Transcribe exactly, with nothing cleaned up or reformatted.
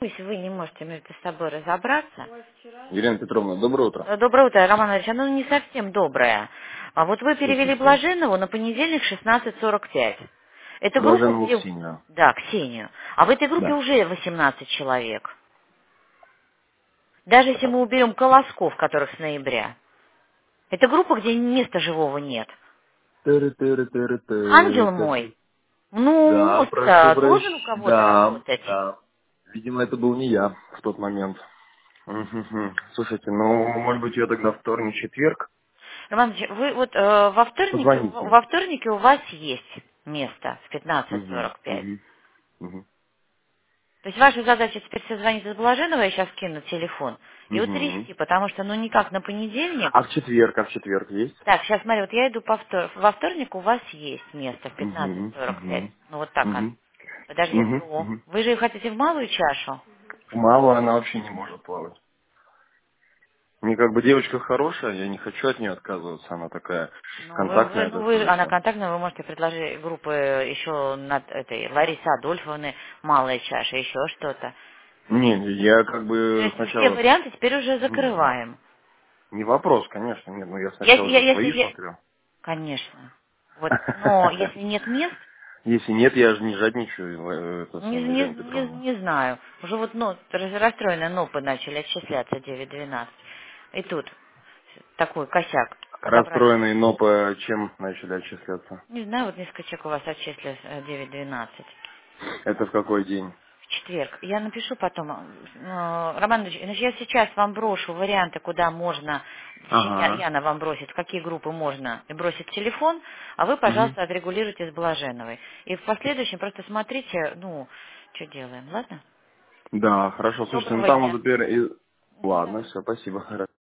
Если вы не можете между собой разобраться. Елена Петровна, доброе утро. Э, Доброе утро, Роман Ильич. Оно не совсем доброе. А вот вы перевели Слушайте, Блаженову на понедельник шестнадцать сорок пять. Это группа, Блаженову где... Ксению. Да, Ксению. А в этой группе Да. уже восемнадцать человек. Даже если мы уберем Колосков, которых с ноября. Это группа, где места живого нет. Тыры-тыры-тыры-тыры. Ангел Скажи. мой, ну, Да, прошу мозг должен у прощения. кого-то Да, работать. да. Видимо, это был не я в тот момент. Мгм. Слушайте, ну, может быть, я тогда вторник, четверг? Роман Ильич, вы вот э, во вторнике, Позвоните. во вторнике у вас есть место в пятнадцать Угу, сорок пять. угу, угу, То есть ваша задача теперь созвониться с Блаженовой, я сейчас кину телефон, и угу. утрясти, потому что, ну, никак на понедельник. А в четверг, а в четверг есть? Так, сейчас смотри, вот я иду по втор... во вторник у вас есть место в пятнадцать Угу, сорок пять. угу, Ну, вот так оно. угу, Подожди, угу, ну, угу. вы же хотите в малую чашу? Мало она вообще не может плавать. Мне как бы девочка хорошая, я не хочу от нее отказываться, она такая Ну, вы, вы- контактная ну, вы, она достаточно. контактная, вы можете предложить группы еще над этой Ларисы Адольфовны, малая чаша, еще что-то. Не, я как То бы есть все сначала... варианты теперь уже Мгм. закрываем. Не вопрос, конечно, нет, ну я Если, сначала я- же если, свои я- смотрю. конечно. Вот, но если нет мест, Если нет, я же не жадничаю, э, это не, самое, не, Елена не, Петровна. не знаю. Уже вот ну, рас- расстроенные нопы начали отчисляться девять двенадцать. И тут такой косяк. Подобрали. Расстроенные, но по чем начали отчисляться? Не знаю, вот несколько человек у вас отчислилось э, девять двенадцать. Это в какой день? В четверг. Я напишу потом. э, Роман Ильич, значит, я сейчас вам брошу варианты, куда можно, точнее, Я- Ага. Яна вам бросит, в какие группы можно, и бросит телефон, а вы, Мгм. пожалуйста, отрегулируйте с Блаженовой. И в последующем просто смотрите, ну, что делаем, ладно? Да, хорошо, слушайте, ну Доброго там вот дня. теперь... и- Мгм, Ладно, давай. все, спасибо.